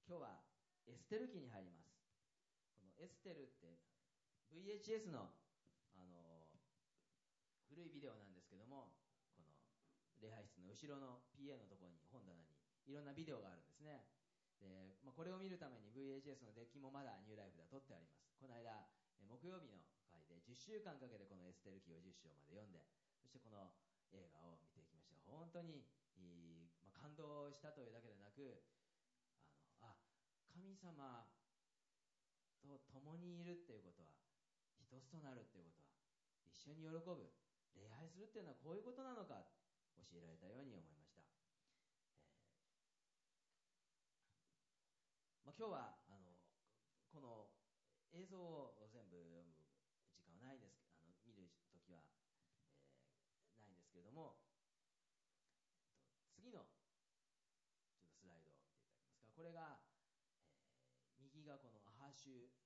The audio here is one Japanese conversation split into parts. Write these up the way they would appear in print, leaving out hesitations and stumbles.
今日はエステル記に入ります。このエステルって VHS の、古いビデオなんですけども、この礼拝室の後ろの PA のところに本棚にいろんなビデオがあるんですね。で、これを見るために VHS のデッキもまだニューライフでは撮ってあります。この間木曜日の回で10週間かけてこのエステル記を10章まで読んで、そしてこの映画を見ていきました。本当に感動したというだけでなく、神様と共にいるっていうことは、一つとなるっていうことは、一緒に喜ぶ、礼拝するっていうのはこういうことなのか教えられたように思いました。今日はこの映像を全部読む時間はないですけど、見るときは、ないんですけれども、次のちょっとスライドを見ていただけますか。これが、右がこのアハシュ、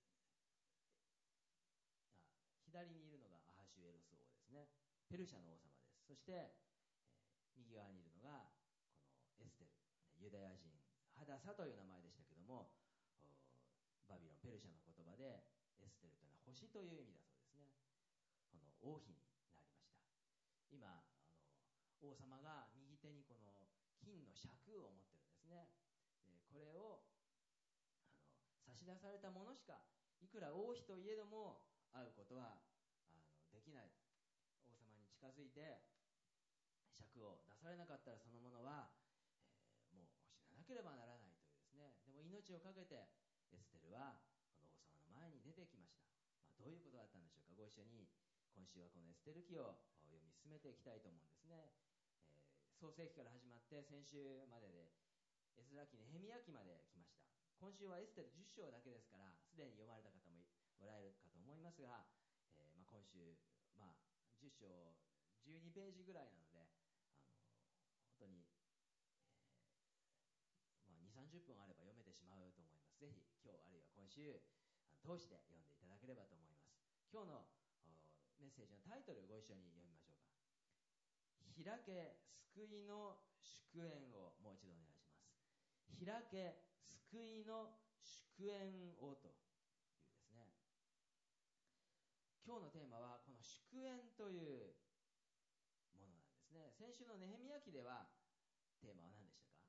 左にいるのがアハシュエロス王ですね。ペルシャの王様です。そして、右側にいるのがこのエステル、ユダヤ人ハダサという名前でしたけども、バビロンペルシャの言葉でエステルというのは星という意味だそうですね。この王妃になりました。今王様が右手にこの金の尺を持ってるんですね。でこれを差し出されたものしか、いくら王妃といえども会うことはできない。王様に近づいて尺を出されなかったら、そのものは、もう死ななければならないというですね。でも命を懸けてエステルはこの王様の前に出てきました。どういうことだったんでしょうか。ご一緒に今週はこのエステル記を読み進めていきたいと思うんですね。創世記から始まって先週まででエズラ記、ネヘミヤ記まで来ました。今週はエステル10章だけですから、すでに読まれた方もおられるかと思いますが、今週、10章12ページぐらいなので、本当に、2、30分あれば読めてしまうと思います。ぜひ今日あるいは今週通して読んでいただければと思います。今日のメッセージのタイトルをご一緒に読みましょうか。開け救いの祝宴を、もう一度お願いします。開け救いの祝宴をというですね。今日のテーマはこの祝宴というものなんですね。先週のネヘミヤ記ではテーマは何でしたか。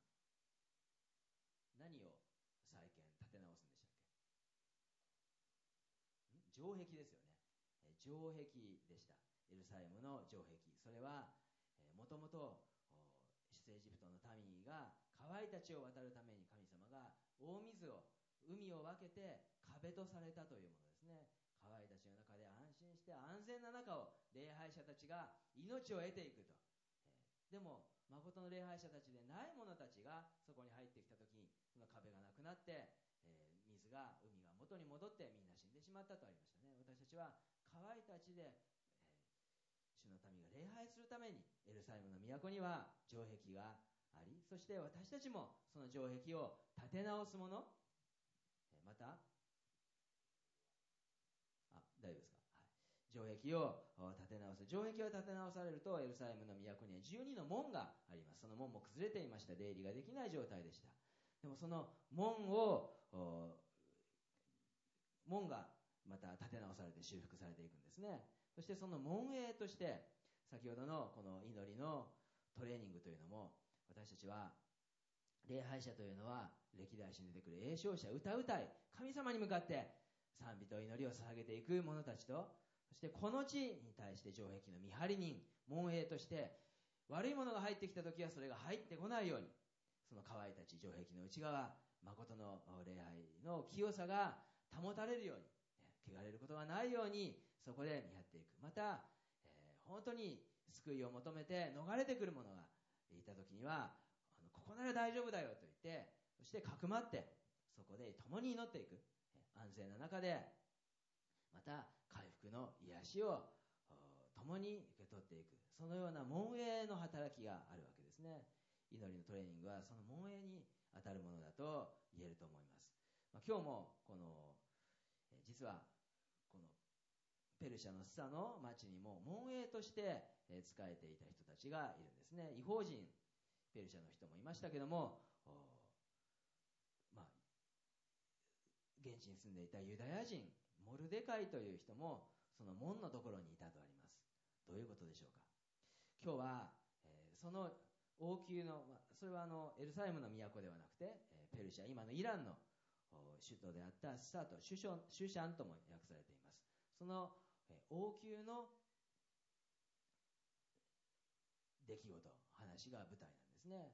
何を再建立て直すんでしたっけ。城壁ですよね。城壁でした。エルサレムの城壁、それはもともと出エジプトの民が河合たちを渡るために神様が大水を、海を分けて壁とされたというものですね。河合たちの中で安心して安全な中を礼拝者たちが命を得ていくと。でも誠の礼拝者たちでない者たちがそこに入ってきた時に、その壁がなくなって、海が元に戻ってみんな死んでしまったとありましたね。私たちは河合たちで、主の民が礼拝するためにエルサレムの都には城壁があり、そして私たちもその城壁を立て直すもの、また大丈夫ですか。城壁を立て直す。城壁を立て直されると、エルサレムの都には12の門があります。その門も崩れていました。出入りができない状態でした。でもその門がまた立て直されて修復されていくんですね。そしてその門営として、先ほどのこの祈りのトレーニングというのも、私たちは礼拝者というのは歴代史に出てくる詠唱者、歌うたい、神様に向かって賛美と祈りを捧げていく者たちと、そしてこの地に対して城壁の見張り人、門営として、悪いものが入ってきた時はそれが入ってこないように、その河合たち、城壁の内側、誠の礼拝の清さが保たれるように、汚れることがないようにそこで見張っていく。また、本当に救いを求めて逃れてくる者がいた時には、ここなら大丈夫だよと言って、そしてかくまってそこで共に祈っていく。安全な中でまた回復の癒しを共に受け取っていく。そのような門営の働きがあるわけですね。祈りのトレーニングはその門営に当たるものだと言えると思います。今日もこの実はこのペルシャのスサの町にも門営として仕えていた人たちがいるんですね。異邦人ペルシャの人もいましたけども、 現地に住んでいたユダヤ人モルデカイという人もその門のところにいたとあります。どういうことでしょうか。今日は、その王宮の、それはエルサレムの都ではなくて、ペルシャ、今のイランの首都であったスサとシュシャンとも訳されています。その王宮の出来事、話が舞台なんですね。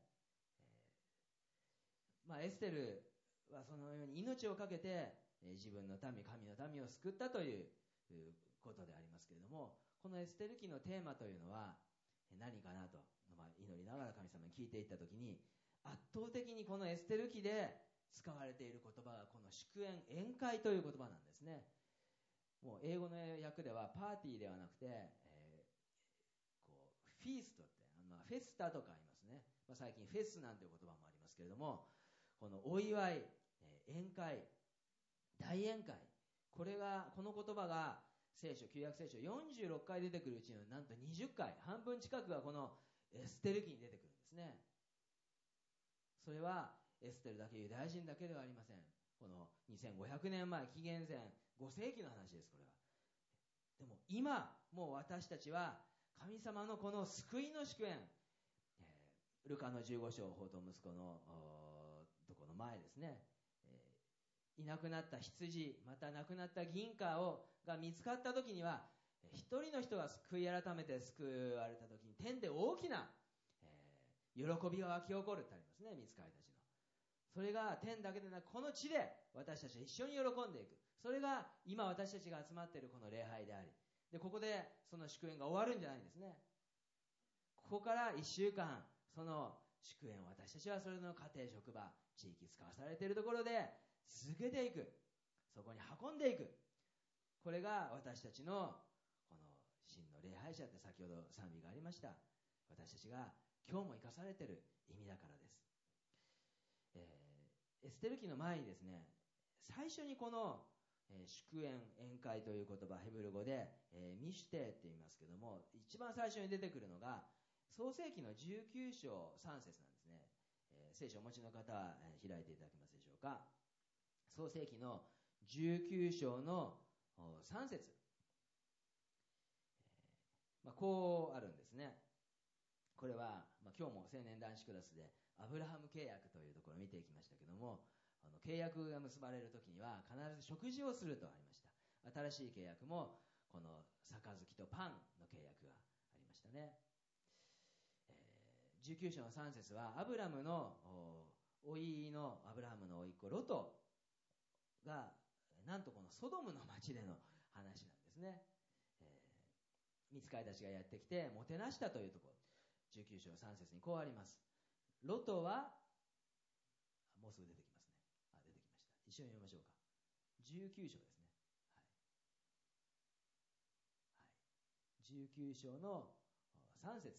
エステルはそのように命を懸けて自分の民、神の民を救ったということでありますけれども、このエステル記のテーマというのは何かなと、祈りながら神様に聞いていったときに、圧倒的にこのエステル記で使われている言葉がこの祝宴、宴会という言葉なんですね。もう英語の訳ではパーティーではなくて、こうフィーストって、フェスタとかありますね。最近フェスなんていう言葉もありますけれども、このお祝い、宴会、大宴会、この言葉が聖書、旧約聖書46回出てくるうちのなんと20回、半分近くがこのエステル記に出てくるんですね。それはエステルだけ、ユダヤ人だけではありません。この2500年前、紀元前5世紀の話です、これは。でも今、もう私たちは神様のこの救いの祝宴、ルカの15章、法と息子のとこの前ですね、いなくなった羊、また亡くなった銀貨が見つかった時には、一人の人が悔い改めて救われた時に天で大きな、喜びが湧き起こるってありますね、御使いたちの。それが天だけでなくこの地で私たちは一緒に喜んでいく。それが今私たちが集まっているこの礼拝であり、でここでその祝宴が終わるんじゃないんですね。ここから1週間その祝宴を私たちはそれぞれの家庭、職場、地域、使わされているところで続けていく、そこに運んでいく。これが私たちのこの真の礼拝者って先ほど賛美がありました。私たちが今日も生かされている意味だからです。エステル記の前にですね、最初にこの祝宴、宴会という言葉、ヘブル語でミシュテって言いますけども、一番最初に出てくるのが創世記の19章3節なんですね。聖書をお持ちの方は開いていただけますでしょうか。創世記の19章の3節、こうあるんですね。これは、今日も青年男子クラスでアブラハム契約というところを見ていきましたけども、契約が結ばれるときには必ず食事をするとありました。新しい契約もこの杯とパンの契約がありましたね。19章の3節はアブラムの甥のアブラハムの甥っ子ロトがなんとこのソドムの町での話なんですね。御使いたちがやってきてもてなしたというところ、19章3節にこうあります。ロトは、もうすぐ出てきますね。出てきました。一緒に読みましょうか。19章ですね。19章の3節。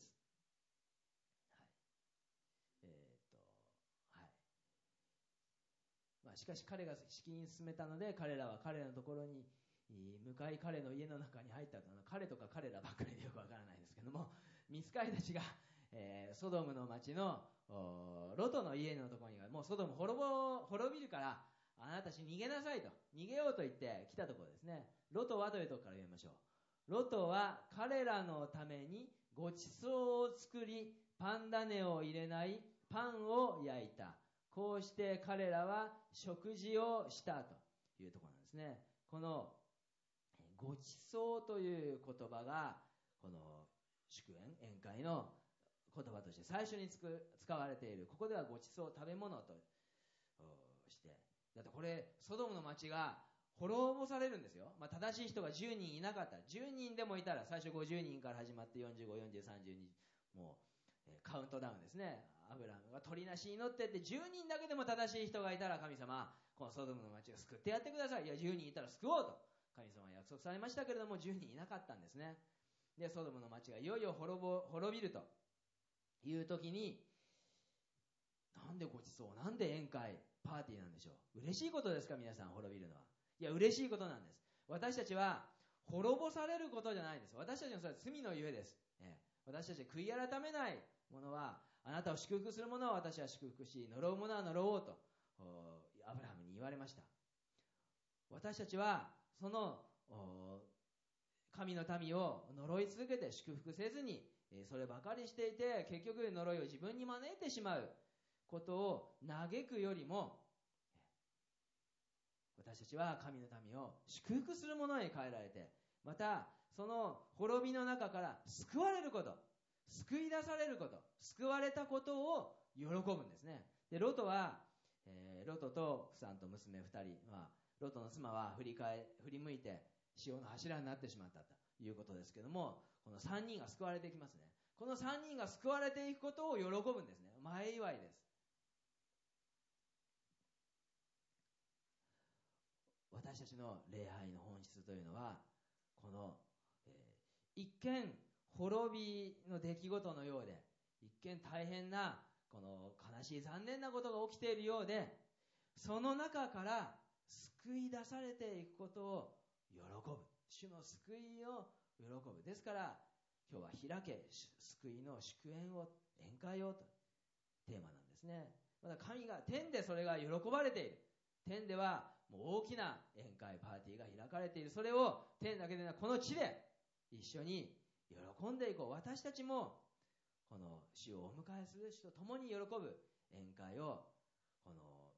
しかし彼が敷居に進めたので、彼らは彼らのところに向かい、彼の家の中に入ったと。彼とか彼らばっかりでよくわからないですけども、御使いたちが、ソドムの町のロトの家のところに、もうソドム滅びるからあなたたち逃げなさいと、逃げようと言って来たところですね。ロトはというところから読みましょう。ロトは彼らのためにごちそうを作り、パン種を入れないパンを焼いた。こうして彼らは食事をしたというところなんですね。このごちそうという言葉がこの祝宴、宴会の言葉として最初に使われている。ここではごちそう、食べ物として、だってこれソドムの町が滅ぼされるんですよ。正しい人が10人いなかった。10人でもいたら、最初50人から始まって45、40、32、もうカウントダウンですね。アブラハムが鳥なしに祈ってって10人だけでも正しい人がいたら、神様このソドムの町を救ってやってください。いや10人いたら救おうと神様は約束されましたけれども、10人いなかったんですね。でソドムの町がいよいよ滅びるという時に、なんでごちそう、なんで宴会パーティーなんでしょう。嬉しいことですか皆さん、滅びるのは。いや嬉しいことなんです。私たちは滅ぼされることじゃないんです。私たちのそれは罪のゆえです。私たち悔い改めないものは、あなたを祝福する者は私は祝福し、呪う者は呪おうとアブラハムに言われました。 私たちはその神の民を呪い続けて祝福せずにそればかりしていて、結局呪いを自分に招いてしまうことを嘆くよりも、私たちは神の民を祝福するものへ変えられて、またその滅びの中から救われること、救い出されること、救われたことを喜ぶんですね。でロトは、ロトと夫さんと娘2人、ロトの妻は振り向いて潮の柱になってしまったということですけども、この3人が救われていきますね。この3人が救われていくことを喜ぶんですね。前祝いです。私たちの礼拝の本質というのは、この、一見滅びの出来事のようで、一見大変なこの悲しい残念なことが起きているようで、その中から救い出されていくことを喜ぶ。主の救いを喜ぶ。ですから今日は開け救いの祝宴を宴会をとテーマなんですね。また神が天でそれが喜ばれている。天ではもう大きな宴会パーティーが開かれている。それを天だけでなくこの地で一緒に喜んでいこう。私たちもこの主をお迎えする主と共に喜ぶ宴会をこの、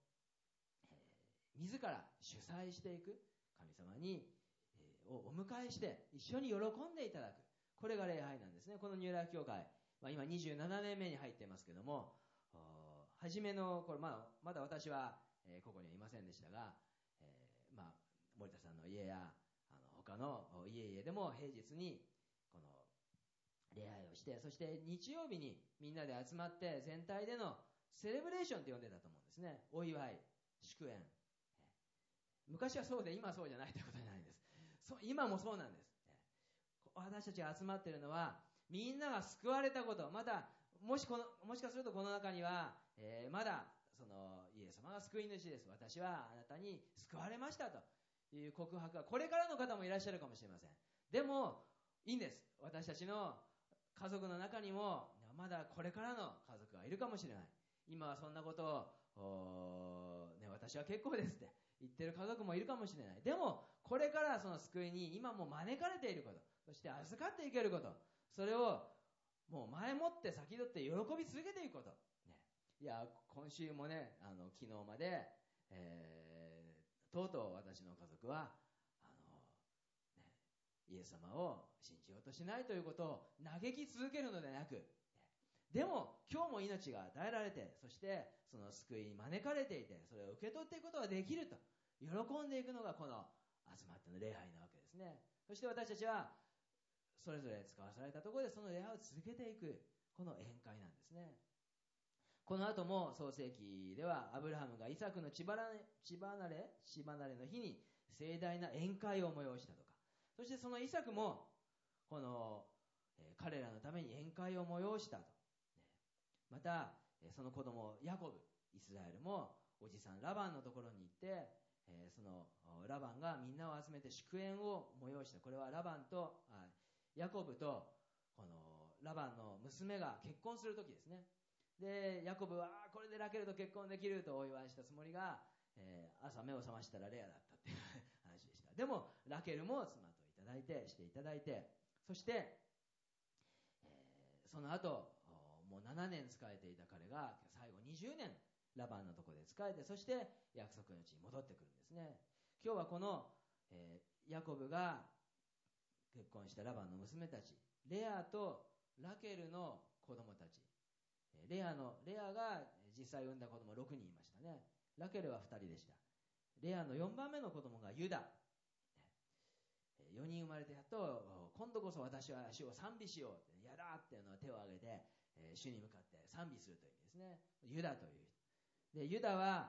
自ら主催していく神様に、をお迎えして一緒に喜んでいただく。これが礼拝なんですね。このニューライフ教会、今27年目に入っていますけども、初めのこれ、まだ私は、ここにはいませんでしたが、森田さんの家や他の家々でも平日にこの礼拝をして、そして日曜日にみんなで集まって全体でのセレブレーションって呼んでたと思うんですね。お祝い、祝宴。昔はそうで今はそうじゃないということじゃないんです。今もそうなんです。私たちが集まっているのはみんなが救われたこと、またもしかするとこの中には、まだそのイエス様が救い主です、私はあなたに救われましたという告白がこれからの方もいらっしゃるかもしれません。でもいいんです。私たちの家族の中にもまだこれからの家族がいるかもしれない。今はそんなことを、私は結構ですって言ってる家族もいるかもしれない。でもこれからその救いに今も招かれていること、そして預かっていけること、それをもう前もって先取って喜び続けていくこと、いや今週もね、昨日まで、とうとう私の家族はイエス様を信じようとしないということを嘆き続けるのではなく、でも今日も命が与えられて、そしてその救いに招かれていて、それを受け取っていくことができると喜んでいくのがこの集まっての礼拝なわけですね。そして私たちはそれぞれ使わされたところでその礼拝を続けていく、この宴会なんですね。この後も創世記ではアブラハムがイサクの血離れの日に盛大な宴会を催したとか、そしてそのイサクもこの彼らのために宴会を催したと。またその子供ヤコブ、イスラエルもおじさんラバンのところに行って、そのラバンがみんなを集めて祝宴を催した。これはヤコブとこのラバンの娘が結婚する時ですね。でヤコブはこれでラケルと結婚できるとお祝いしたつもりが、朝目を覚ましたらレアだったっていう話でした。でもラケルも妻としていただいて、そして、その後もう7年仕えていた彼が最後20年ラバンのところで仕えて、そして約束の地に戻ってくるんですね。今日はこの、ヤコブが結婚したラバンの娘たち、レアとラケルの子供たち、レアが実際産んだ子供6人いましたね。ラケルは2人でした。レアの4番目の子供がユダ、4人生まれてやっと今度こそ私は主を賛美しようって、やだっていうのを手を挙げて、主に向かって賛美するという意味ですね。ユダというで、ユダは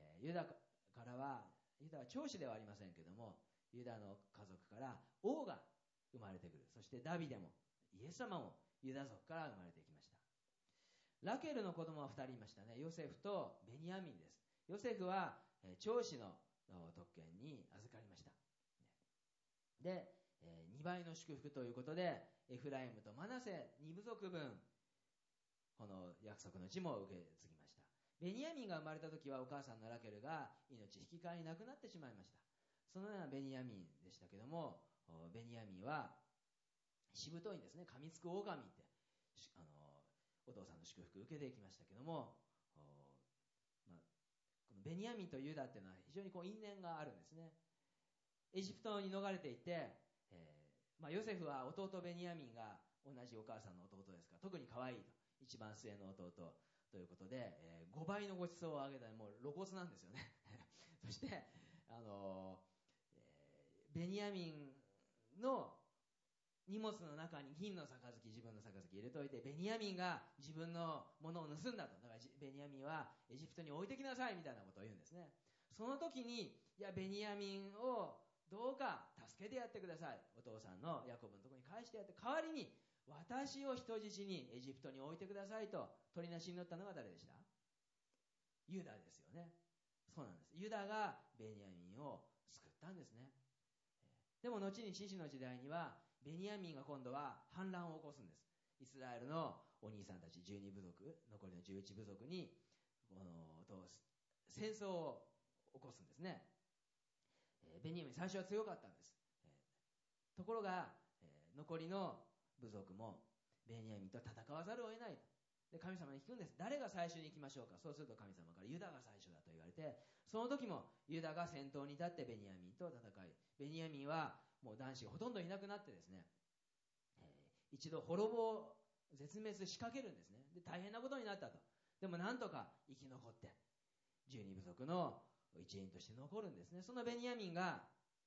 長子ではありませんけども、ユダの家族から王が生まれてくる。そしてダビデもイエス様もユダ族から生まれてきました。ラケルの子供は2人いましたね。ヨセフとベニヤミンです。ヨセフは長子の特権に預かりました。で、2倍の祝福ということでエフライムとマナセ2部族分この約束の地も受け継ぎました。ベニヤミンが生まれた時はお母さんのラケルが命引き換えに亡くなってしまいました。 そのようなベニヤミンでしたけども、ベニヤミンはしぶといんですね。噛みつく狼ってお父さんの祝福を受けていきましたけども、このベニヤミンとユダっていうのは非常に因縁があるんですね。エジプトに逃れていて、ヨセフは弟ベニヤミンが同じお母さんの弟ですから特に可愛いと、一番末の弟ということで、5倍のご馳走をあげたらもう露骨なんですよねそして、ベニヤミンの荷物の中に銀の杯、自分の杯入れといて、ベニヤミンが自分のものを盗んだと。だからベニヤミンはエジプトに置いてきなさいみたいなことを言うんですね。その時に、いや、ベニヤミンをどうか助けてやってください。お父さんのヤコブのところに返してやって、代わりに私を人質にエジプトに置いてくださいと取りなしに乗ったのが誰でした？ユダですよね。そうなんです。ユダがベニヤミンを救ったんですね。でも後に獅子の時代にはベニヤミンが今度は反乱を起こすんです。イスラエルのお兄さんたち12部族、残りの11部族に戦争を起こすんですね。ベニヤミン最初は強かったんです。ところが残りの部族もベニヤミンと戦わざるを得ないと。で、神様に聞くんです。誰が最初に行きましょうか。そうすると神様からユダが最初だと言われて、その時もユダが先頭に立ってベニヤミンと戦い、ベニヤミンはもう男子がほとんどいなくなってですね、一度滅亡、絶滅しかけるんですね。で、大変なことになったと。でもなんとか生き残って12部族の一員として残るんですね。そのベニヤミンが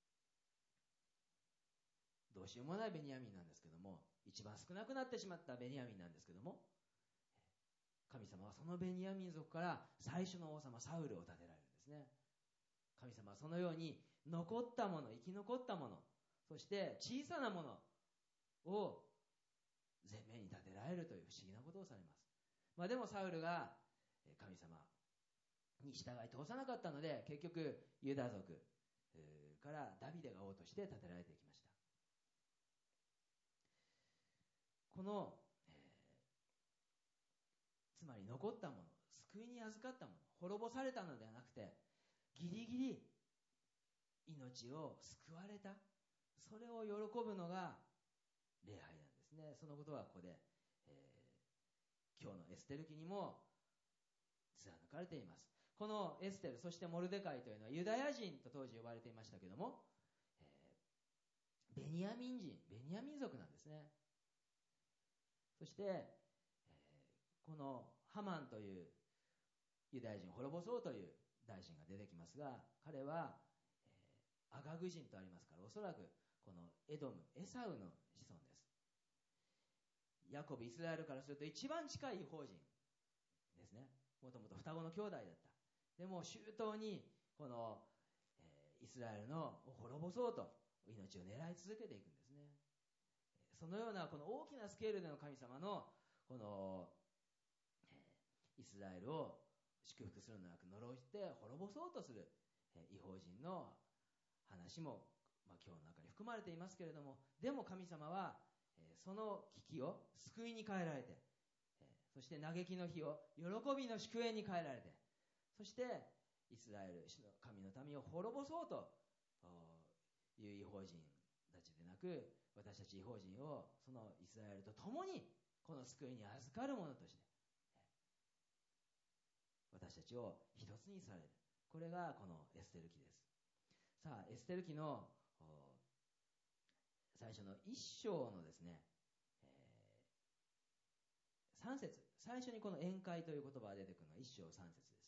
どうしようもないベニヤミンなんですけども、一番少なくなってしまったベニヤミンなんですけども、神様はそのベニヤミン族から最初の王様サウルを立てられるんですね。神様はそのように残ったもの、生き残ったもの、そして小さなものを前面に立てられるという不思議なことをされます。でもサウルが神様に従い通さなかったので、結局ユダ族からダビデが王として立てられていきました。この、つまり残ったもの、救いに預かったもの、滅ぼされたのではなくて、ギリギリ命を救われた、それを喜ぶのが礼拝なんですね。そのことはここで、今日のエステル記にも貫かれています。このエステル、そしてモルデカイというのはユダヤ人と当時呼ばれていましたけども、ベニヤミン人、ベニヤミン族なんですね。そして、このハマンというユダヤ人を滅ぼそうという大臣が出てきますが、彼は、アガグ人とありますから、おそらくこのエドム、エサウの子孫です。ヤコブ、イスラエルからすると一番近い異邦人ですね。もともと双子の兄弟だった。でも周到にこの、イスラエルの滅ぼそうと命を狙い続けていくんですね。そのようなこの大きなスケールでの神様のこの、イスラエルを祝福するのではなく呪して滅ぼそうとする異邦人の話も、今日の中に含まれていますけれども、でも神様はその危機を救いに変えられて、そして嘆きの日を喜びの祝宴に変えられて、そしてイスラエル神の民を滅ぼそうという異邦人たちでなく、私たち異邦人をそのイスラエルと共にこの救いに預かる者として私たちを一つにされる。これがこのエステル記です。さあ、エステル記の最初の一章のですね、3節、最初にこの宴会という言葉が出てくるのは一章3節です。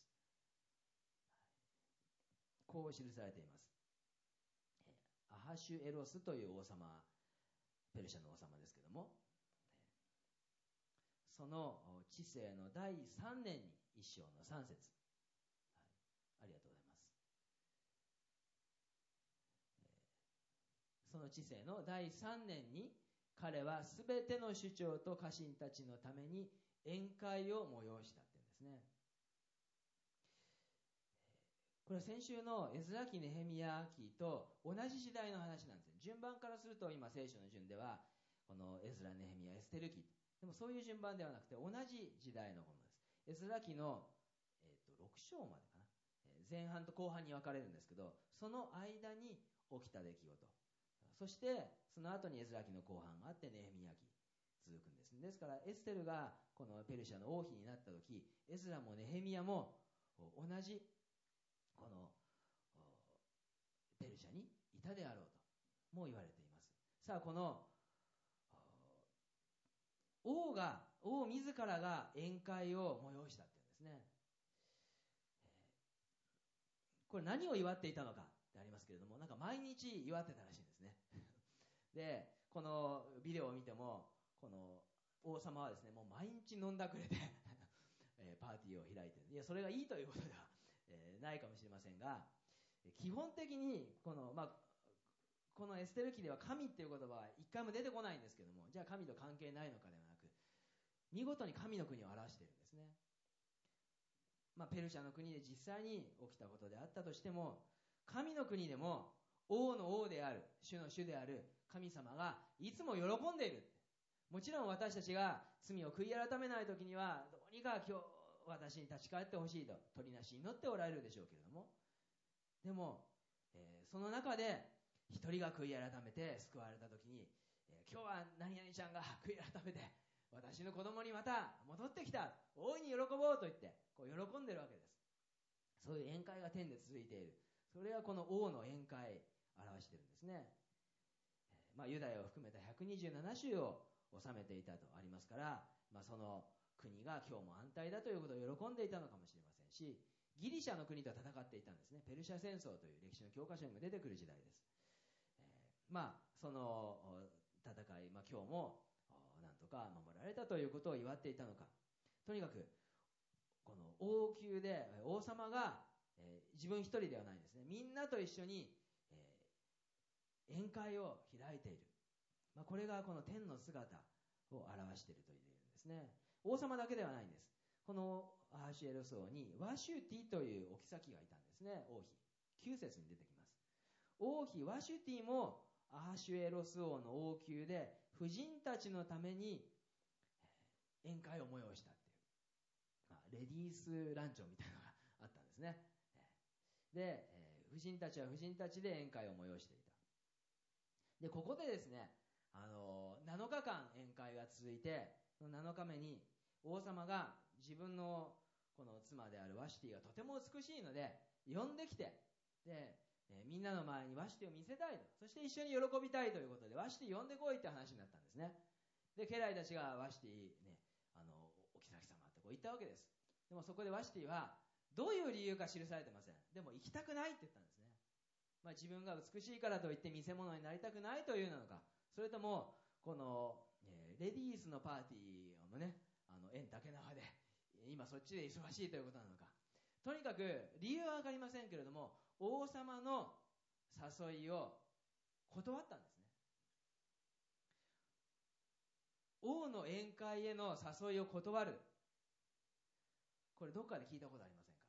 こう記されています。アハシュエロスという王様、ペルシャの王様ですけども、その治世の第3年に一章の3節、ありがとうございます。その治世の第3年に彼はすべての首長と家臣たちのために宴会を催したっていうんですね。これは先週のエズラ記、ネヘミヤ記と同じ時代の話なんですね。順番からすると今聖書の順ではこのエズラ、ネヘミヤ、エステル記、でもそういう順番ではなくて同じ時代のものです。エズラ記の、6章までかな、 前半と後半に分かれるんですけど、その間に起きた出来事、そしてその後にエズラ記の後半があってネヘミヤ記続くんです。ですからエステルがこのペルシャの王妃になった時、エズラもネヘミヤも同じこのペルシャにいたであろうとも言われています。さあ、この王自らが宴会を催したっていうんですね。これ何を祝っていたのかってありますけれども、なんか毎日祝ってたらしいんですね。で、このビデオを見ても、この王様はですね、もう毎日飲んだくれてパーティーを開いている。いや、それがいいということでは、ないかもしれませんが、基本的にこのエステル記では神っていう言葉は一回も出てこないんですけども、じゃあ神と関係ないのかではなく、見事に神の国を表しているんですね。ペルシャの国で実際に起きたことであったとしても、神の国でも王の王である、主の主である神様がいつも喜んでいる。もちろん私たちが罪を悔い改めないときには、どうにか今日私に立ち返ってほしいと取りなし祈っておられるでしょうけれども、でも、その中で一人が悔い改めて救われたときに、今日は何々ちゃんが悔い改めて私の子供にまた戻ってきた、大いに喜ぼうと言ってこう喜んでるわけです。そういう宴会が天で続いている。それはこの王の宴会を表しているんですね。ユダヤを含めた127州を治めていたとありますから、その国が今日も安泰だということを喜んでいたのかもしれませんし、ギリシャの国と戦っていたんですね。ペルシャ戦争という歴史の教科書にも出てくる時代です。その戦い、今日もなんとか守られたということを祝っていたのか。とにかくこの王宮で王様が、自分一人ではないんですね。みんなと一緒に、宴会を開いている。これがこの天の姿を表しているというんですね。王様だけではないんです。このアハシュエロス王にワシュティというお妃がいたんですね。王妃9節に出てきます。王妃ワシュティもアハシュエロス王の王宮で婦人たちのために宴会を催したっていう、レディースランチョンみたいなのがあったんですね。で、婦人たちは婦人たちで宴会を催していた。で、ここでですね、7日間宴会が続いて、その7日目に王様が自分のこの妻であるワシュティがとても美しいので呼んできて、で、みんなの前にワシュティを見せたいと、そして一緒に喜びたいということでワシュティ呼んでこいって話になったんですね。で、家来たちがワシュティね、お妃様ってこう言ったわけです。でもそこでワシュティはどういう理由か記されてません。でも行きたくないって言ったんですね。自分が美しいからといって見せ物になりたくないというのか、それともこの、レディースのパーティーもね、縁だけ縄で今そっちで忙しいということなのか、とにかく理由は分かりませんけれども、王様の誘いを断ったんですね。王の宴会への誘いを断る、これどっかで聞いたことありませんか？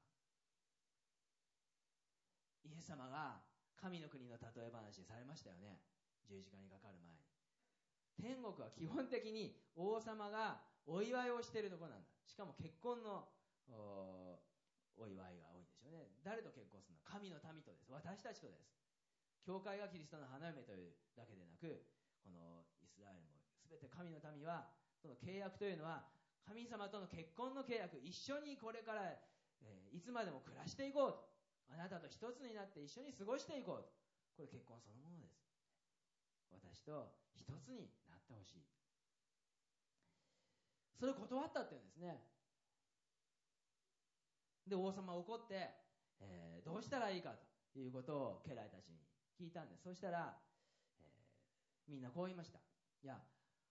イエス様が神の国の例え話されましたよね。十字架にかかる前に。天国は基本的に王様がお祝いをしているところなんだ。しかも結婚のお祝いが多いんですよね。誰と結婚するの？神の民とです。私たちとです。教会がキリストの花嫁というだけでなく、このイスラエルも全て神の民は、その契約というのは神様との結婚の契約、一緒にこれから、いつまでも暮らしていこうと、あなたと一つになって一緒に過ごしていこうと、これ結婚そのものです。私と一つになってほしい。それを断ったっていうんですね。で、王様は怒って、どうしたらいいかということを家来たちに聞いたんです。そしたら、みんなこう言いました。いや、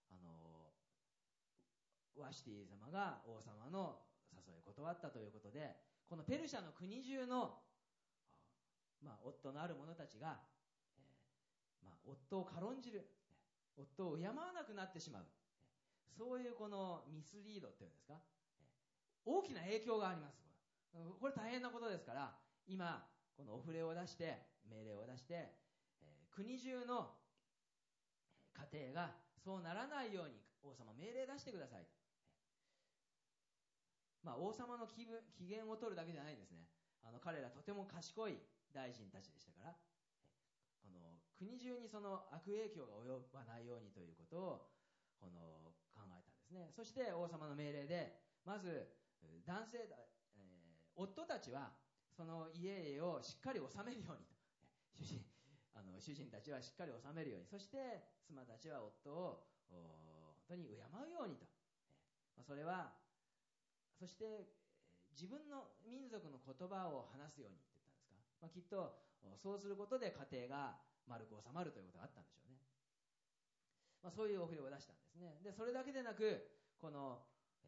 ワシュティ様が王様の誘いを断ったということで、このペルシャの国中の、夫のある者たちが、夫を軽んじる、夫を敬わなくなってしまう、そういうこのミスリードっていうんですか、大きな影響があります。これ大変なことですから、今このお触れを出して命令を出して、国中の家庭がそうならないように王様命令出してください。王様の機嫌を取るだけじゃないんですね。 彼らとても賢い大臣たちでしたから、この国中にその悪影響が及ばないようにということを考えたんですね。そして王様の命令で、まず男性、夫たちはその家々をしっかり治めるようにと、主人たちはしっかり治めるように、そして妻たちは夫を本当に敬うようにと、それはそして自分の民族の言葉を話すようにって言ったんですか、きっとそうすることで家庭が丸く収まるということがあったんでしょうね。そういうお触れを出したんですね。でそれだけでなく、この、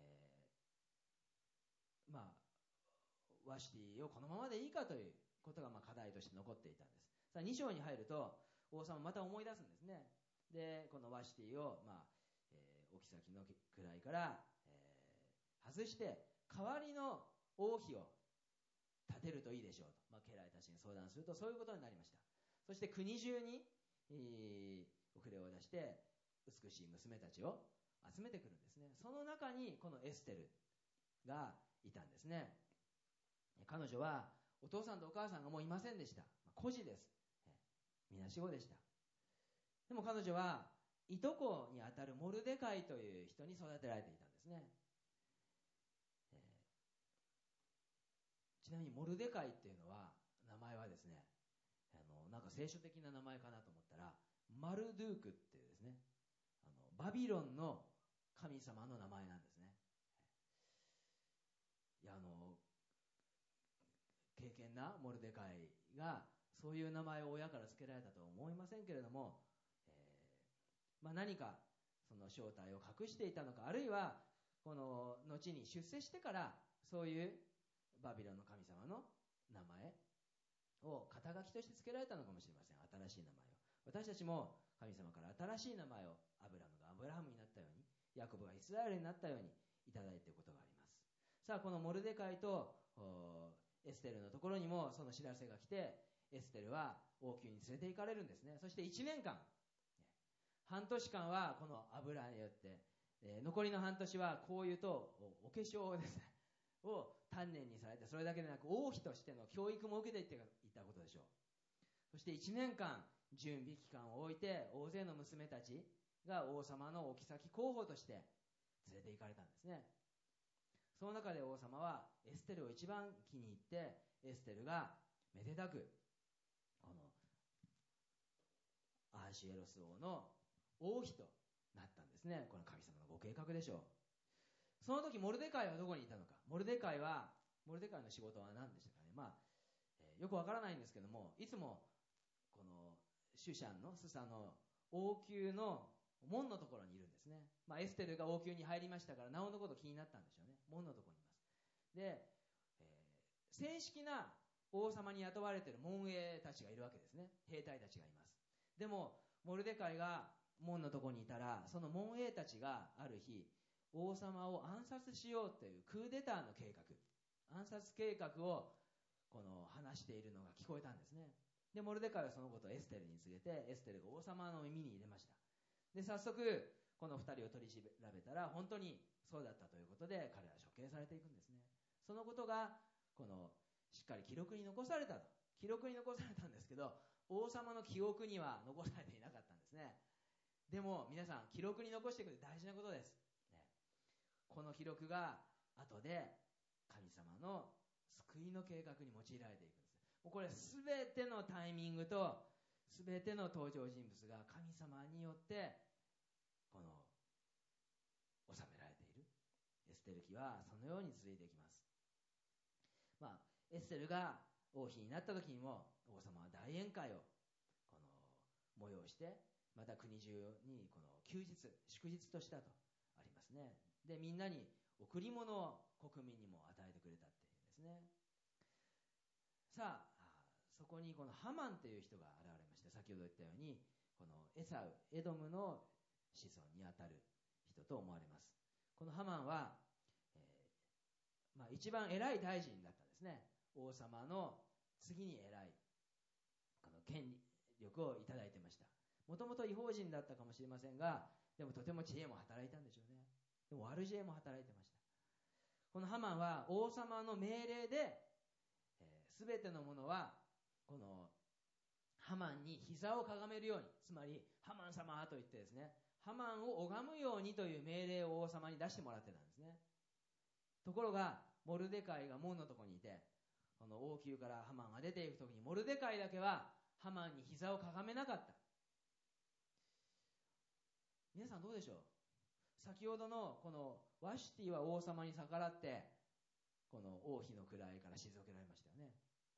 ワシティをこのままでいいかということが課題として残っていたんです。さあ2章に入ると王様また思い出すんですね。でこのワシティを、お妃の位から、外して代わりの王妃を立てるといいでしょうと、家来たちに相談するとそういうことになりました。そして国中に、お触れを出して美しい娘たちを集めてくるんですね。その中にこのエステルがいたんですね。彼女はお父さんとお母さんがもういませんでした。孤児です。みなしごでした。でも彼女はいとこにあたるモルデカイという人に育てられていたんですね。ちなみにモルデカイっていうのは名前はですね、なんか聖書的な名前かなと思ったらマルドゥークっていうですね、バビロンの神様の名前なんですね。いや敬虔なモルデカイがそういう名前を親から付けられたとは思いませんけれども、何かその正体を隠していたのか、あるいはこの後に出世してからそういうバビロンの神様の名前を肩書きとして付けられたのかもしれません。新しい名前を、私たちも神様から新しい名前を、アブラムがアブラハムになったように、ヤコブがイスラエルになったようにいただいていることがあります。さあこのモルデカイとエステルのところにもその知らせが来て、エステルは王宮に連れて行かれるんですね。そして1年間、半年間はこの油によって、残りの半年は香油とお化粧をですねを丹念にされて、それだけでなく王妃としての教育も受けていったことでしょう。そして1年間準備期間を置いて、大勢の娘たちが王様のお妃候補として連れて行かれたんですね。その中で王様はエステルを一番気に入って、エステルがめでたくこのアーシュエロス王の王妃となったんですね。この神様のご計画でしょう。その時モルデカイはどこにいたのか。モルデカイの仕事は何でしたかね。よくわからないんですけども、いつもこのスサの王宮の門のところにいるんですね。エステルが王宮に入りましたから、なおのこと気になったんでしょうね。門のところにいます。で、正式な王様に雇われている門営たちがいるわけですね。兵隊たちがいます。でもモルデカイが門のところにいたら、その門営たちがある日王様を暗殺しようというクーデターの計画、暗殺計画を話しているのが聞こえたんですね。でモルデカイはそのことをエステルに告げて、エステルが王様の耳に入れました。で早速この2人を取り調べたら、本当にそうだったということで彼らは処刑されていくんですね。そのことがしっかり記録に残されたんですけど、王様の記憶には残されていなかったんですね。でも皆さん、記録に残していくって大事なことです、この記録が後で神様の救いの計画に用いられていくんです。もうこれ全てのタイミングと全ての登場人物が神様によって収められている。エステル記はそのように続いていきます。エステルが王妃になった時にも王様は大宴会を催して、また国中に休日祝日としたとありますね。でみんなに贈り物を国民にも与えてくれたっていうんですね。さあそこにこのハマンという人が現れまして、先ほど言ったようにこのエドムの子孫にあたる人と思われます。このハマンは、一番偉い大臣だったんですね。王様の次に偉いこの権力をいただいてました。もともと異邦人だったかもしれませんが、でもとても知恵も働いたんでしょうね。でも悪知恵も働いてました。このハマンは王様の命令で、 すべてのものはこのハマンに膝をかがめるように、つまりハマン様と言ってですね、ハマンを拝むようにという命令を王様に出してもらってたんですね。ところがモルデカイが門のところにいて、この王宮からハマンが出ていくときにモルデカイだけはハマンに膝をかがめなかった。皆さんどうでしょう。先ほどのこのワシティは王様に逆らってこの王妃の位から退けられましたよね。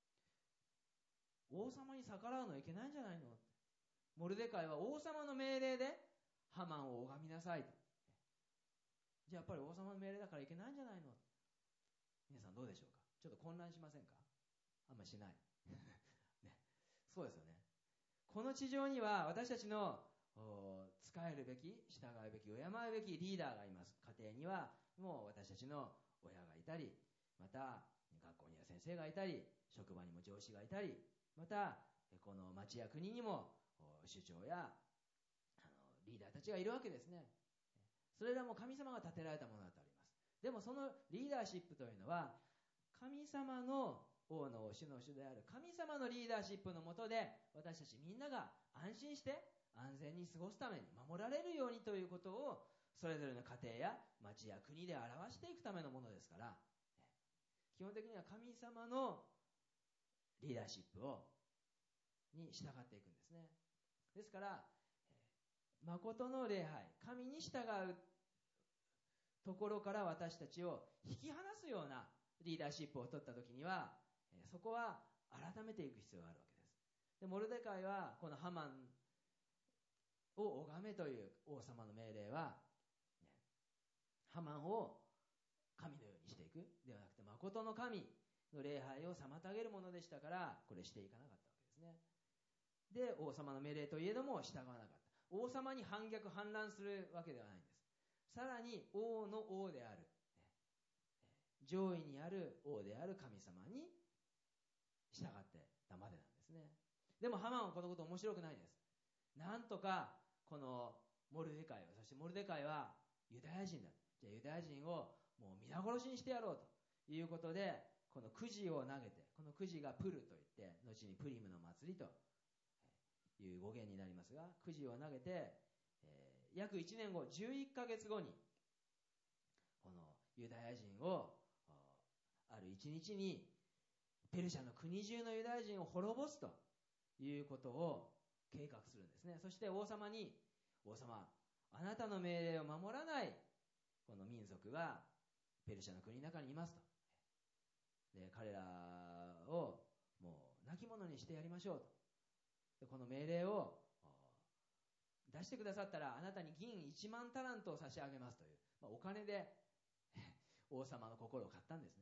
王様に逆らうのはいけないんじゃないの。モルデカイは王様の命令でハマンを拝みなさいと。じゃあやっぱり王様の命令だからいけないんじゃないの。皆さんどうでしょうか。ちょっと混乱しませんか。あんまりしない、ね、そうですよね。この地上には私たちの仕えるべき、従うべき、敬うべきリーダーがいます。家庭にはもう私たちの親がいたり、また学校には先生がいたり、職場にも上司がいたり、またこの町や国にも首長やリーダーたちがいるわけですね。それらも神様が立てられたものだとあります。でもそのリーダーシップというのは神様の王の王、主の主である神様のリーダーシップのもとで、私たちみんなが安心して安全に過ごすために、守られるようにということをそれぞれの家庭や町や国で表していくためのものですから、基本的には神様のリーダーシップに従っていくんですね。ですから誠の礼拝、神に従うところから私たちを引き離すようなリーダーシップを取ったときには、そこは改めていく必要があるわけです。でモルデカイはこのハマンを拝めという王様の命令は、ハマンを神のようにしていくではなくて、誠の神の礼拝を妨げるものでしたから、これしていかなかったわけですね。で王様の命令といえども従わなかった。王様に反逆反乱するわけではないんです。さらに王の王である、上位にある王である神様に従ってたまでなんですね。でもハマンはこのこと面白くないです。なんとかこのモルデカイを、そしてモルデカイはユダヤ人だ、じゃあユダヤ人をもう皆殺しにしてやろうということで、このくじを投げて、このくじがプルといって後にプリムの祭りという語源になりますが、くじを投げて、約1年後、11ヶ月後にこのユダヤ人をある一日にペルシャの国中のユダヤ人を滅ぼすということを計画するんですね。そして王様に、王様、あなたの命令を守らないこの民族がペルシャの国の中にいますと。で彼らをもう亡き者にしてやりましょうと。でこの命令を出してくださったらあなたに銀1万タラントを差し上げますという、お金で王様の心を買ったんですね。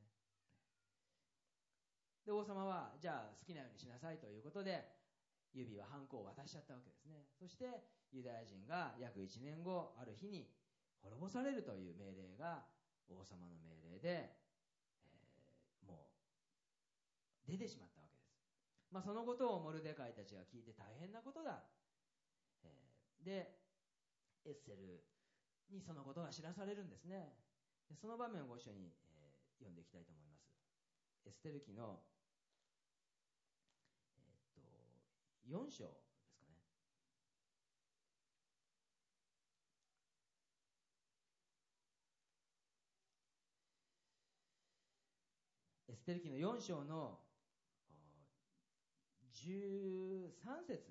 で王様はじゃあ好きなようにしなさいということで指輪ハンコを渡しちゃったわけですね。そしてユダヤ人が約1年後ある日に滅ぼされるという命令が王様の命令で、もう出てしまったわけです。そのことをモルデカイたちが聞いて大変なことだ、でエステルにそのことが知らされるんですね。でその場面をご一緒に、読んでいきたいと思います。エステル記の、4章ですかね。エステル記の4章の13節、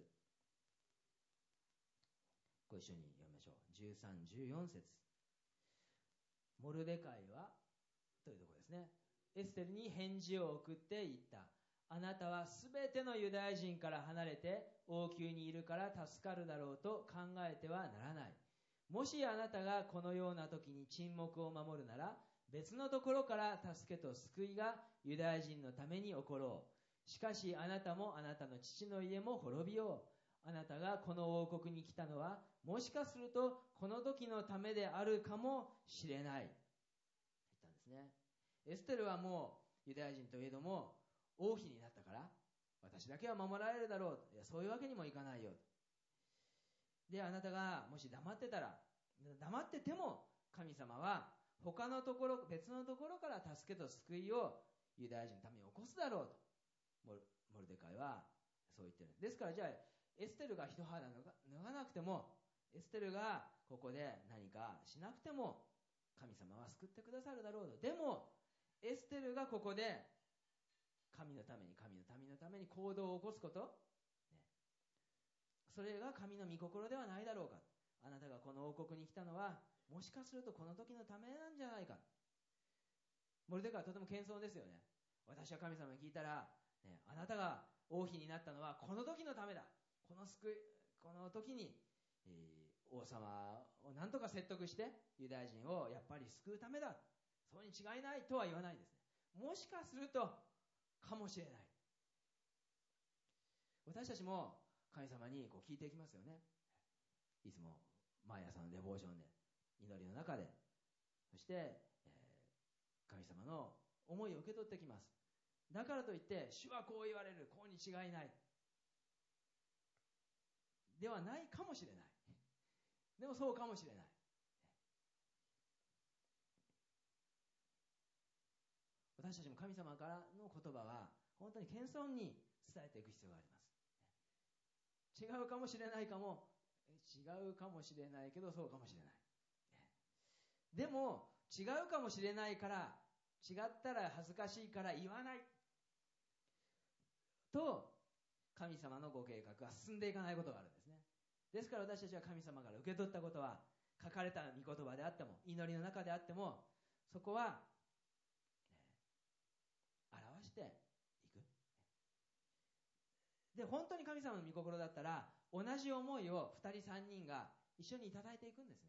ご一緒に読みましょう。13、14節。モルデカイはというところですね。エステルに返事を送って言った。あなたはすべてのユダヤ人から離れて王宮にいるから助かるだろうと考えてはならない。もしあなたがこのような時に沈黙を守るなら、別のところから助けと救いがユダヤ人のために起ころう。しかしあなたもあなたの父の家も滅びよう。あなたがこの王国に来たのはもしかするとこの時のためであるかもしれない。言ったんですね。エステルはもうユダヤ人といえども王妃になったから私だけは守られるだろう。いやそういうわけにもいかないよ。であなたがもし黙ってたら、黙ってても神様は他のところ、別のところから助けと救いをユダヤ人のために起こすだろうとモルデカイはそう言ってる。ですからじゃあエステルが一肌脱がなくても、エステルがここで何かしなくても神様は救ってくださるだろうと。でもエステルがここで神のために行動を起こすこと、それが神の御心ではないだろうか。あなたがこの王国に来たのはもしかするとこの時のためなんじゃないか。モルデカイはとても謙遜ですよね。私は神様に聞いたら、あなたが王妃になったのはこの時のためだ。この時に、王様を何とか説得してユダヤ人をやっぱり救うためだ。そうに違いないとは言わないですね。もしかするとかもしれない。私たちも神様にこう聞いていきますよね。いつも毎朝のデボーションで、祈りの中で、そして、神様の思いを受け取ってきます。だからといって主はこう言われる、こうに違いないではないかもしれない。でもそうかもしれない。私たちも神様からの言葉は本当に謙遜に伝えていく必要があります。違うかもしれないけどそうかもしれない。でも違うかもしれないから、違ったら恥ずかしいから言わないと神様のご計画が進んでいかないことがあるんですね。ですから私たちは神様から受け取ったことは、書かれた御言葉であっても祈りの中であっても、そこは表していく。で、本当に神様の御心だったら同じ思いを2人3人が一緒にいただいていくんですね。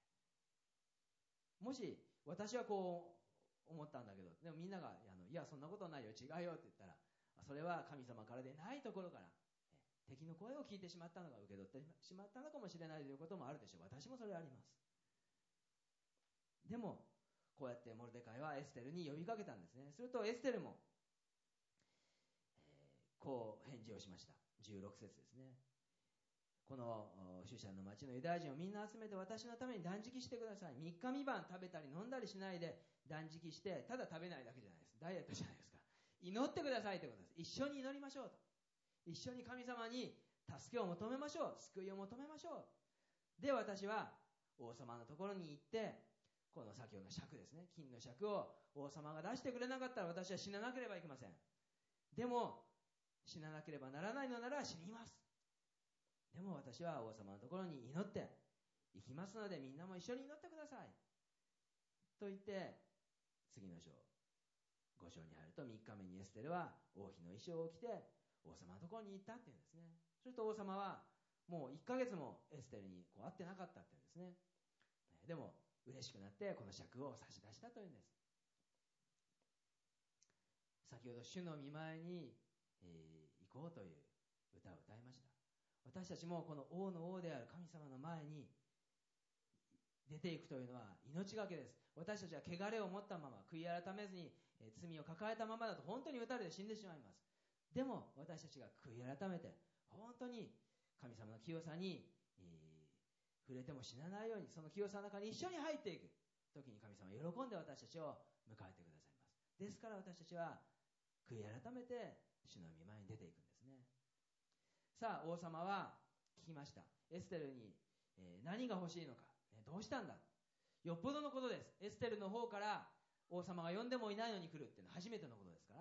もし私はこう思ったんだけど、でもみんながいやそんなことないよ、違うよって言ったら、それは神様からでないところから敵の声を聞いてしまったのが、受け取ってしまったのかもしれないということもあるでしょう。私もそれあります。でもこうやってモルデカイはエステルに呼びかけたんですね。するとエステルも、こう返事をしました。16節ですね。このシュシャンの町のユダヤ人をみんな集めて私のために断食してください。3日3晩食べたり飲んだりしないで断食して、ただ食べないだけじゃないです。ダイエットじゃないですか。祈ってくださいということです。一緒に祈りましょうと。一緒に神様に助けを求めましょう。救いを求めましょう。で、私は王様のところに行って、この先ほどの尺ですね、金の尺を王様が出してくれなかったら私は死ななければいけません。でも死ななければならないのなら死にます。でも私は王様のところに祈って行きますので、みんなも一緒に祈ってくださいと言って、次の章5章に入ると、3日目にエステルは王妃の衣装を着て王様のところに行ったっていうんですね。すると王様はもう1ヶ月もエステルにこう会ってなかったっていうんですね。でも嬉しくなってこの尺を差し出したというんです。先ほど主の御前に、行こうという歌を歌いました。私たちもこの王の王である神様の前に出ていくというのは命がけです。私たちは汚れを持ったまま、悔い改めずに罪を抱えたままだと本当に打たれて死んでしまいます。でも私たちが悔い改めて本当に神様の清さに、触れても死なないように、その清さの中に一緒に入っていく時に神様は喜んで私たちを迎えてくださいます。ですから私たちは悔い改めて主の御前に出ていくんですね。さあ王様は聞きました。エステルに、何が欲しいのか、どうしたんだ。よっぽどのことです。エステルの方から王様が呼んでもいないのに来るっていうのは初めてのことですから、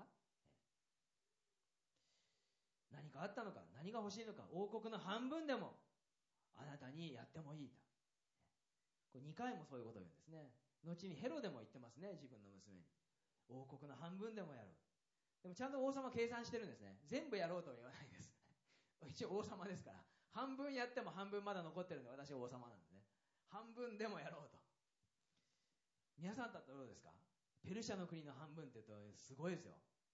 何かあったのか、何が欲しいのか、王国の半分でもあなたにやってもいいと。これ2回もそういうことを言うんですね。後にヘロでも言ってますね、自分の娘に。王国の半分でもやろう。でもちゃんと王様計算してるんですね。全部やろうとは言わないです。一応王様ですから、半分やっても半分まだ残ってるんで、私は王様なんでね、半分でもやろうと。皆さんだったらどうですか。ペルシャの国の半分って言うとすごいですよ、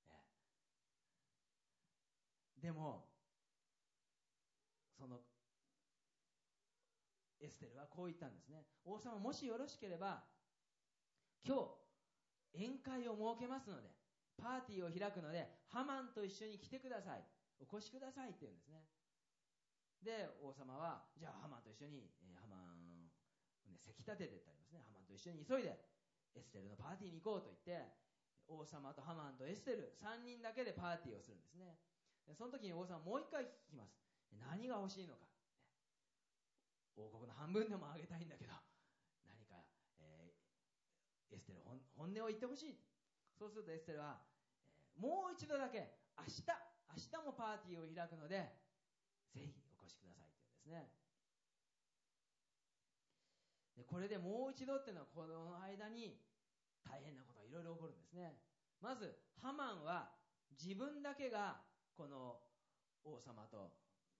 でもそのエステルはこう言ったんですね。王様、もしよろしければ今日宴会を設けますので、パーティーを開くのでハマンと一緒に来てください、お越しくださいって言うんですね。で王様はじゃあハマンと一緒に、ハマン、せき立ててってありますね。ハマンと一緒に急いでエステルのパーティーに行こうと言って王様とハマンとエステル3人だけでパーティーをするんですね。でその時に王様もう一回聞きます。何が欲しいのか。王国の半分でもあげたいんだけど、何か、エステル本音を言ってほしい。そうするとエステルは、もう一度だけ明日もパーティーを開くので、ぜひお越しくださいって言うんですね。でこれでもう一度っていうのは、この間に大変なことがいろいろ起こるんですね。まずハマンは自分だけがこの王様と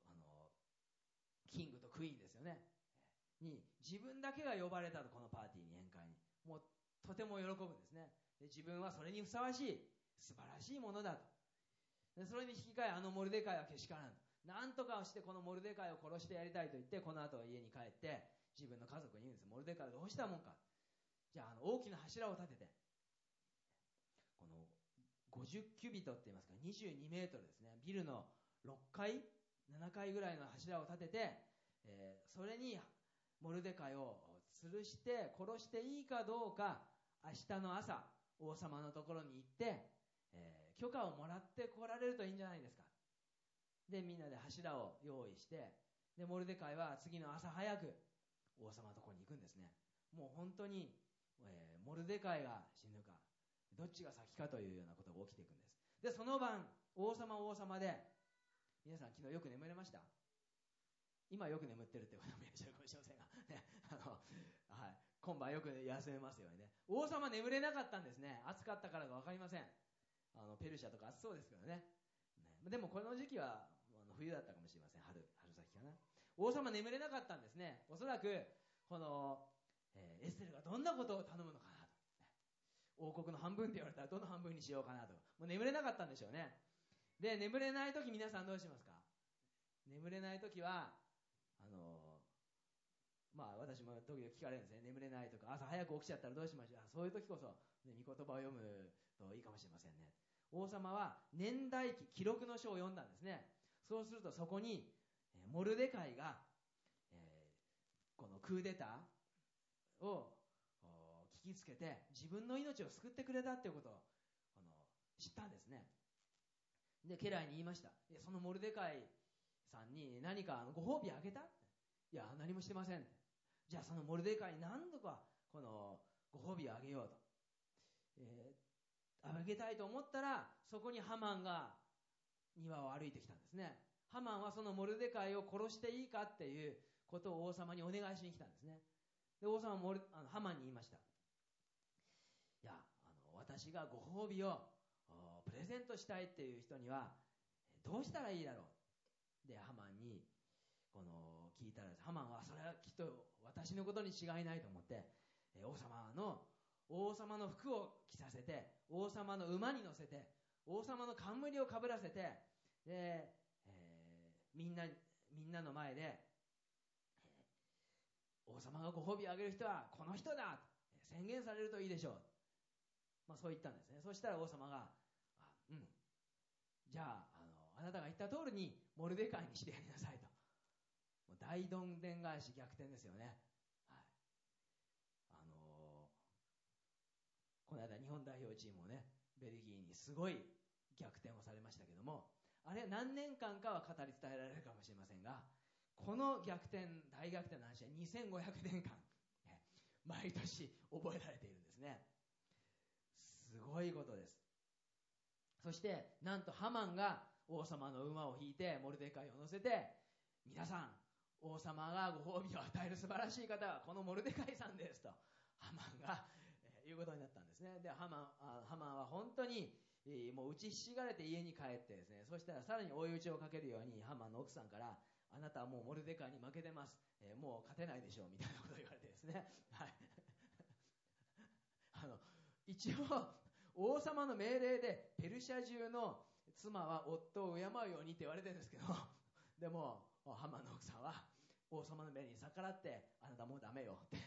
キングとクイーンですよねに自分だけが呼ばれたと、このパーティーに、宴会にもうとても喜ぶんですね。で自分はそれにふさわしい素晴らしいものだと。でそれに引き換えモルデカイはけしからんと、なんとかをしてこのモルデカイを殺してやりたいと言って、この後家に帰って自分の家族に言うんです。モルデカイはどうしたもんか。じゃあ大きな柱を立てて、この50キュビトって言いますか、22メートルですね、ビルの6階7階ぐらいの柱を立てて、それにモルデカイを吊るして殺していいかどうか、明日の朝王様のところに行って、許可をもらって来られるといいんじゃないですか。でみんなで柱を用意して、でモルデカイは次の朝早く王様のところに行くんですね。もう本当に、モルデカイが死ぬかどっちが先かというようなことが起きていくんです。でその晩王様で、皆さん昨日よく眠れました？今よく眠ってるって方もいらっしゃるかもしれませんが、ね、はい、今晩よく休めますようにね。王様眠れなかったんですね。暑かったからか分かりません。ペルシャとか暑そうですけどね。でもこの時期は冬だったかもしれません。春先かな。王様眠れなかったんですね。おそらくこの、エステルがどんなことを頼むのかなと、王国の半分って言われたらどの半分にしようかなと、もう眠れなかったんでしょうね。で眠れない時、皆さんどうしますか？眠れない時は私も時々聞かれるんですね。眠れないとか朝早く起きちゃったらどうしましょう。そういう時こそ、ね、御言葉を読むといいかもしれませんね。王様は年代記、記録の書を読んだんですね。そうするとそこにモルデカイが、このクーデターを聞きつけて自分の命を救ってくれたっていうことを知ったんですね。で家来に言いました。そのモルデカイさんに何かご褒美あげた？いや何もしてません。じゃあそのモルデカイに何度かこのご褒美をあげようと、あげたいと思ったら、そこにハマンが庭を歩いてきたんですね。ハマンはそのモルデカイを殺していいかっていうことを王様にお願いしに来たんですね。で王様はハマンに言いました。いや私がご褒美をプレゼントしたいっていう人にはどうしたらいいだろう。でハマンに聞いたら、ハマンはそれはきっと私のことに違いないと思って、王様の服を着させて、王様の馬に乗せて、王様の冠をかぶらせて、で、みんなの前で、王様がご褒美をあげる人はこの人だと宣言されるといいでしょう。そう言ったんですね。そしたら王様が、じゃあ、あなたが言った通りにモルデカイにしてやりなさいと。もう大どんでん返し、逆転ですよね。はい、この間日本代表チームをね、ベルギーにすごい逆転をされましたけども、あれ何年間かは語り伝えられるかもしれませんが、この逆転、大逆転の話は2500年間毎年覚えられているんですね。すごいことです。そしてなんとハマンが王様の馬を引いてモルデカイを乗せて、皆さん王様がご褒美を与える素晴らしい方はこのモルデカイさんですとハマンがいうことになったんですね。でハマンは本当にもう打ちひしがれて家に帰ってですね、そしたらさらに追い打ちをかけるようにハマンの奥さんから、あなたはもうモルデカイに負けてます、もう勝てないでしょうみたいなことを言われてですね、はい、一応王様の命令でペルシャ中の妻は夫を敬うようにって言われてるんですけど、でもハマンの奥さんは王様の命令に逆らって、あなたもうダメよって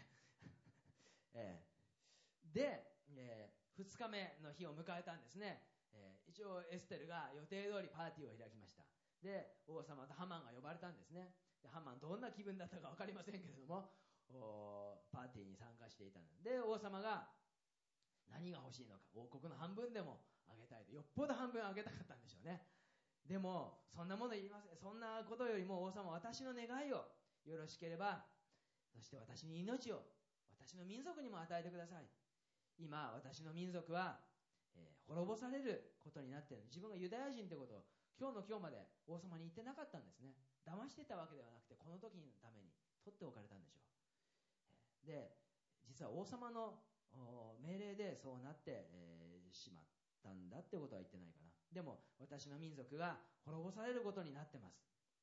で、2日目の日を迎えたんですね。一応エステルが予定通りパーティーを開きました。で王様とハマンが呼ばれたんですね。でハマンどんな気分だったか分かりませんけれども、パーティーに参加していたので、王様が何が欲しいのか、王国の半分でもあげたいと、よっぽど半分あげたかったんでしょうね。でもそんなものいりません。そんなことよりも王様、私の願いをよろしければ、そして私に命を、私の民族にも与えてください。今私の民族は、滅ぼされることになっている。自分がユダヤ人ということを今日の今日まで王様に言ってなかったんですね。騙してたわけではなくて、この時のために取っておかれたんでしょう。で、実は王様の命令でそうなって、しまったんだってことは言ってないかな。でも私の民族が滅ぼされることになってます。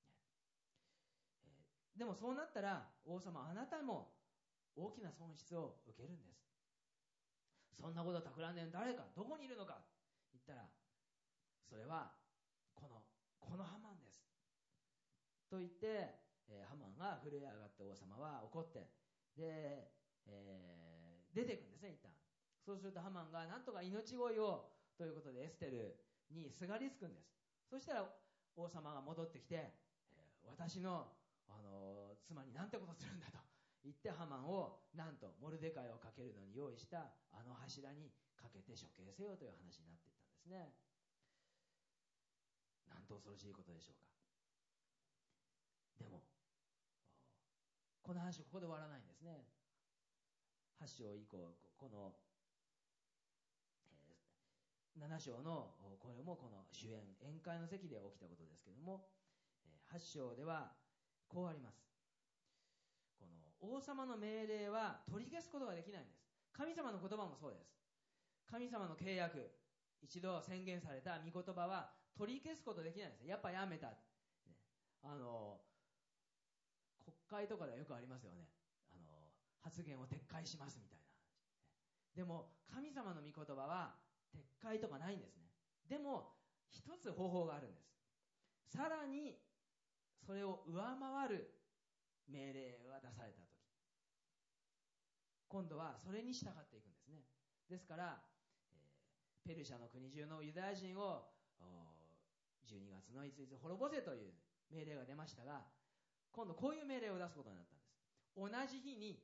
でもそうなったら王様、あなたも大きな損失を受けるんです。そんなことを企んでいる誰か、どこにいるのか言ったら、それはこのハマンですと言って、ハマンが震え上がって王様は怒って、で、出ていくんですね、一旦。そうするとハマンがなんとか命乞いをということでエステルにすがりつくんです。そしたら王様が戻ってきて、私の、妻になんてことするんだと言って、ハマンをなんとモルデカイをかけるのに用意したあの柱にかけて処刑せよという話になっていったんですね。なんと恐ろしいことでしょうか。でもこの話ここで終わらないんですね。8章以降、この7章のこれもこの主宴会の席で起きたことですけれども、8章ではこうあります。この王様の命令は取り消すことができないんです。神様の言葉もそうです。神様の契約、一度宣言された御言葉は取り消すことできないんです。やっぱやめた、国会とかではよくありますよね。発言を撤回しますみたいな。でも神様の御言葉は撤回とかないんですね。でも一つ方法があるんです。さらにそれを上回る命令が出されたとき、今度はそれに従っていくんですね。ですから、ペルシャの国中のユダヤ人を12月のいついつ滅ぼせという命令が出ましたが、今度こういう命令を出すことになったんです。同じ日に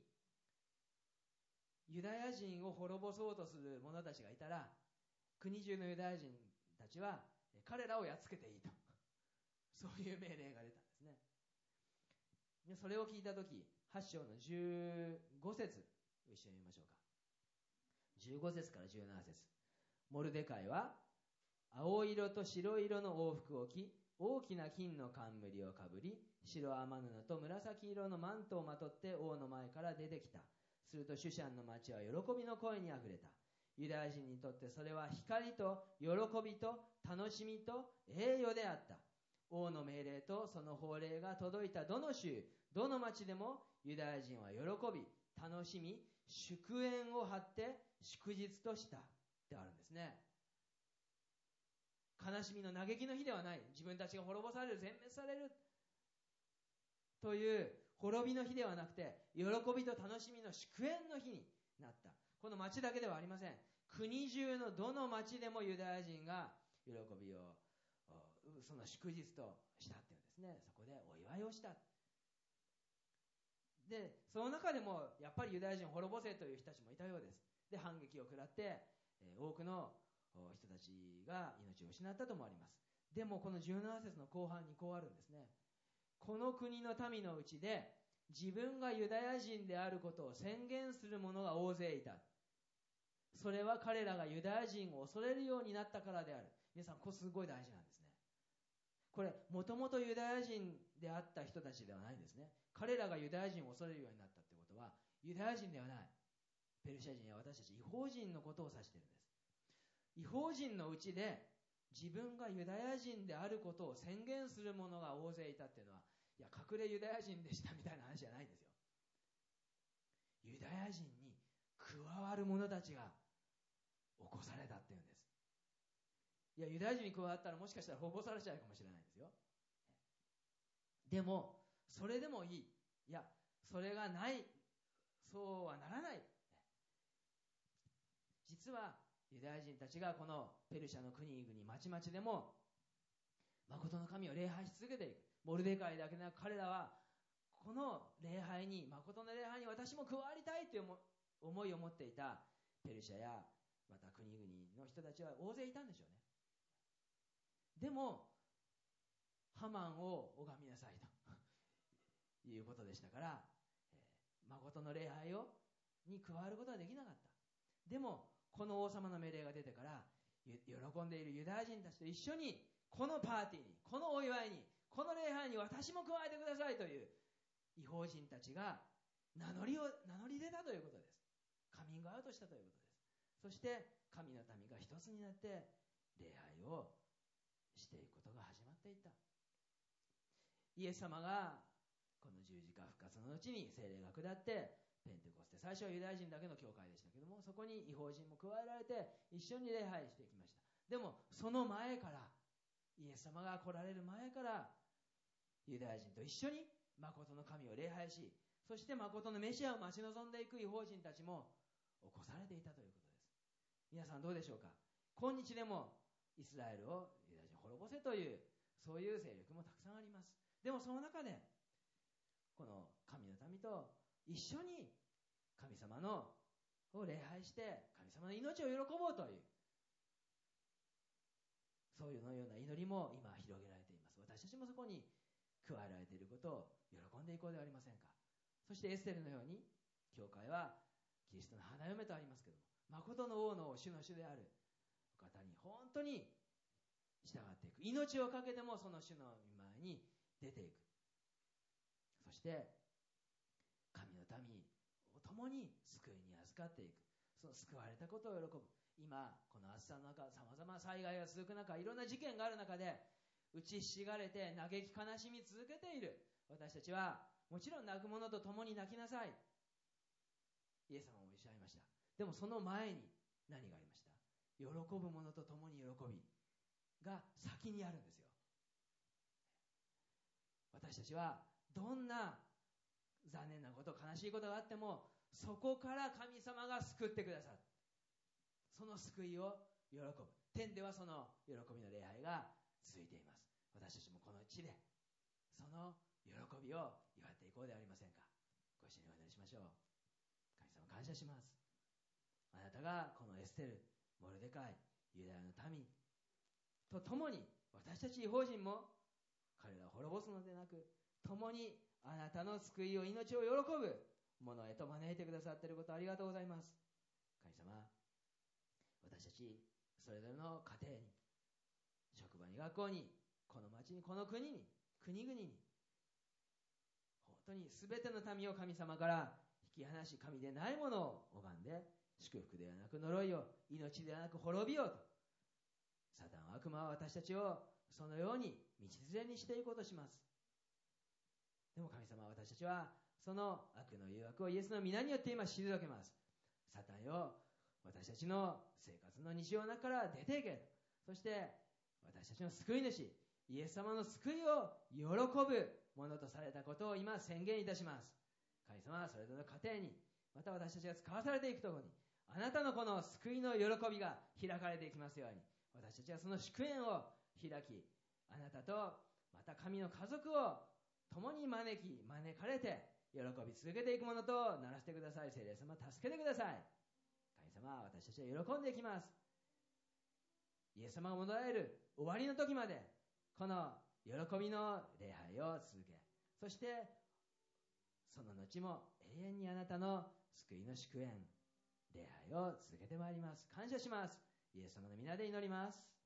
ユダヤ人を滅ぼそうとする者たちがいたら、国中のユダヤ人たちは彼らをやっつけていいと、そういう命令が出たんですね。でそれを聞いたとき、8章の15節を一緒に見ましょうか。15節から17節。モルデカイは青色と白色の王服を着、大きな金の冠をかぶり、白雨布と紫色のマントをまとって王の前から出てきた。するとシュシャンの町は喜びの声にあふれた。ユダヤ人にとってそれは光と喜びと楽しみと栄誉であった。王の命令とその法令が届いたどの州、どの町でもユダヤ人は喜び、楽しみ、祝宴を張って祝日としたってあるんですね。悲しみの嘆きの日ではない。自分たちが滅ぼされる、全滅されるという滅びの日ではなくて、喜びと楽しみの祝宴の日になった。この町だけではありません。国中のどの町でもユダヤ人が喜びをその祝日としたっていうんですね。そこでお祝いをした。でその中でもやっぱりユダヤ人を滅ぼせという人たちもいたようです。で反撃を食らって多くの人たちが命を失ったともあります。でもこの17節の後半にこうあるんですね。この国の民のうちで自分がユダヤ人であることを宣言する者が大勢いた。それは彼らがユダヤ人を恐れるようになったからである。皆さん、これすごい大事なんですね。これもともとユダヤ人であった人たちではないんですね。彼らがユダヤ人を恐れるようになったってことは、ユダヤ人ではない、ペルシャ人や私たち異邦人のことを指しているんです。異邦人のうちで自分がユダヤ人であることを宣言する者が大勢いたっていうのは、いや隠れユダヤ人でしたみたいな話じゃないんですよ。ユダヤ人に加わる者たちが起こされたっていうんです。いやユダヤ人に加わったらもしかしたら滅ぼされちゃうかもしれないんですよ。でもそれでもいい、いやそれがない、そうはならない。実はユダヤ人たちがこのペルシャの国々町々でも誠の神を礼拝し続けていく。モルデカイだけでなく彼らはこの礼拝に、誠の礼拝に私も加わりたいという思いを持っていたペルシャやまた国々の人たちは大勢いたんでしょうね。でもハマンを拝みなさいということでしたから、誠の礼拝に加わることはできなかった。でもこの王様の命令が出てから喜んでいるユダヤ人たちと一緒にこのパーティーに、このお祝いに、この礼拝に私も加えてくださいという異邦人たちが名乗り出たということです。カミングアウトしたということです。そして神の民が一つになって礼拝をしていくことが始まっていった。イエス様がこの十字架復活の後に聖霊が下ってペンテコステ、最初はユダヤ人だけの教会でしたけども、そこに異邦人も加えられて一緒に礼拝してきました。でもその前から、イエス様が来られる前からユダヤ人と一緒に誠の神を礼拝し、そして誠のメシアを待ち望んでいく異邦人たちも起こされていたということです。皆さんどうでしょうか。今日でもイスラエルをユダヤ人滅ぼせというそういう勢力もたくさんあります。でもその中でこの神の民と一緒に神様を礼拝して神様の命を喜ぼうという、そういうのような祈りも今広げられています。私たちもそこに加えられていることを喜んでいこうではありませんか。そしてエステルのように教会はキリストの花嫁とありますけども、誠の王の主の主であるお方に本当に従っていく、命をかけてもその主の御前に出ていく。そして神の民を共に救いに預かっていく。その救われたことを喜ぶ。今この暑さの中、さまざまな災害が続く中、いろんな事件がある中で打ちひしがれて嘆き悲しみ続けている私たちは、もちろん泣く者と共に泣きなさい、イエス様もおっしゃいました。でもその前に何がありました。喜ぶ者と共に喜びが先にあるんですよ。私たちはどんな残念なこと、悲しいことがあっても、そこから神様が救ってくださる。その救いを喜ぶ。天ではその喜びの礼拝が続いています。私たちもこの地でその喜びを祝っていこうではありませんか。ご一緒にお祈りしましょう。神様感謝します。あなたがこのエステル、モルデカイ、ユダヤの民と共に、私たち異邦人も彼らを滅ぼすのでなく、共にあなたの救いを、命を喜ぶものへと招いてくださっていること、ありがとうございます。神様、私たちそれぞれの家庭に、職場に、学校に、この町に、この国に、国々に、本当に全ての民を神様から引き離し、神でないものを拝んで、祝福ではなく呪いを、命ではなく滅びようと、サタン、悪魔は私たちをそのように道連れにしていこうとします。でも神様は、私たちはその悪の誘惑をイエスの皆によって今退けます。サタンよ、私たちの生活の日常の中から出ていけ。そして私たちの救い主イエス様の救いを喜ぶものとされたことを今宣言いたします。神様はそれぞれの家庭に、また私たちが使わされていくところに、あなたのこの救いの喜びが開かれていきますように、私たちはその祝宴を開き、あなたとまた神の家族を共に招かれて喜び続けていくものとならせてください。聖霊様、助けてください。神様、私たちは喜んでいきます。イエス様が戻られる終わりの時まで、この喜びの礼拝を続け、そしてその後も永遠にあなたの救いの祝宴、礼拝を続けてまいります。感謝します。イエス様の皆で祈ります。